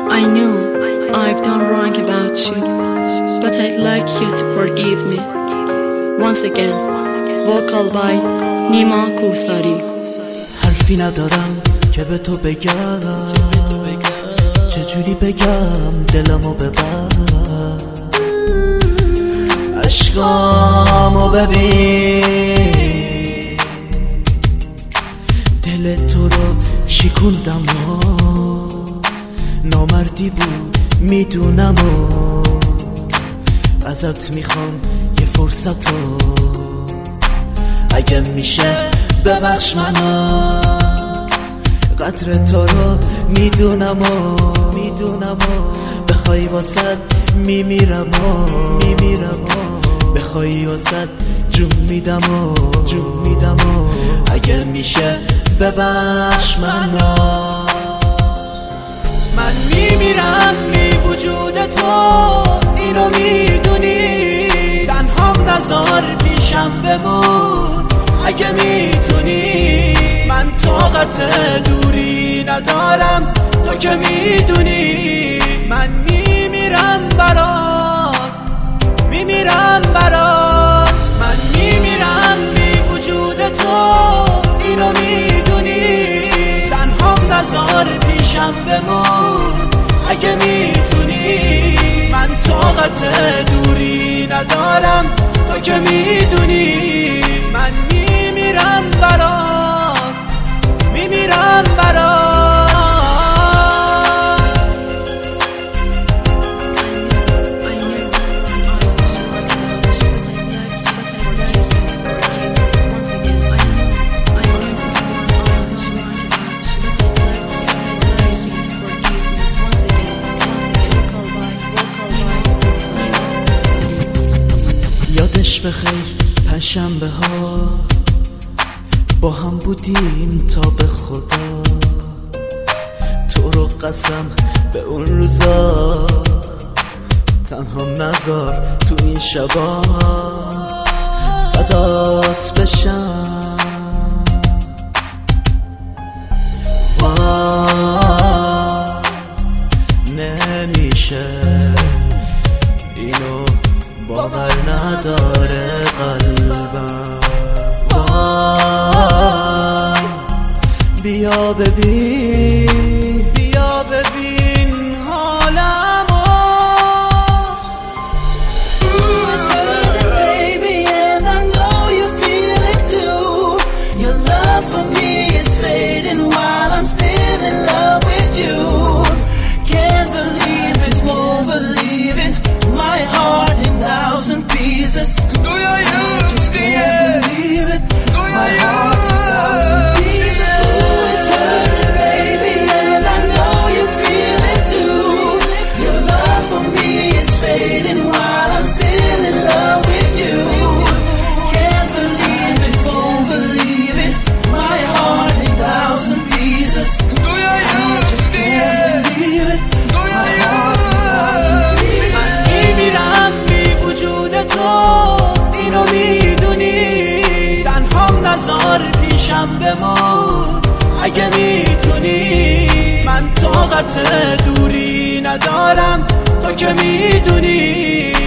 I know I've done wrong about you, but I'd like you to forgive me. Once again, vocal by نیما کوساری. حرفی ندارم که به تو بگم، چجوری بگم دلمو ببر، عشقامو ببین، دل تو رو شکوندم و نامردی بود میدونم و ازت میخوام یه فرصت رو، اگه میشه ببخش منو، قدر تو رو میدونم و بخوای واسد میمیرم و بخوای واسد جون میدم و اگه میشه ببخش منو. من میمیرم بی وجود تو، اینو میدونی، تنهام نذار پیشم بمون اگه میتونی، من طاقت دوری ندارم تو که میدونی، من میمیرم برات، من میمیرم بی وجود تو، اینو میدونی، تنهام نذار پیشم بمون اگه میتونی، من طاقت دوری ندارم تو که میدونی، من میمیرم برات، یادش بخیر پنجشنبه ها با هم بودیم تا به خدا، تو رو قسم به اون روزا تنها نذار تو این شبا، فدات بشم، نمیشه اینو باور نداره قلبم، بیا ببین حالمو. It's hurting, baby, and I know you feel it too. Your love for me is fading while I'm still in love with you. Can't believe it, won't believe it, my heart in thousand pieces. I just can't believe it, my heart in thousand pieces. Ooh, it's hurting, baby, and I know you feel it too. Your love for me is fading while I'm still in love with you. Can't believe it, won't believe it, my heart in thousand pieces. I just can't believe it, my heart in thousand pieces. من میمیرم بی وجود تو، اینو میدونی، تنهام نذار پیشم بمون اگه میتونی، من طاقت دوری ندارم تو که میدونی،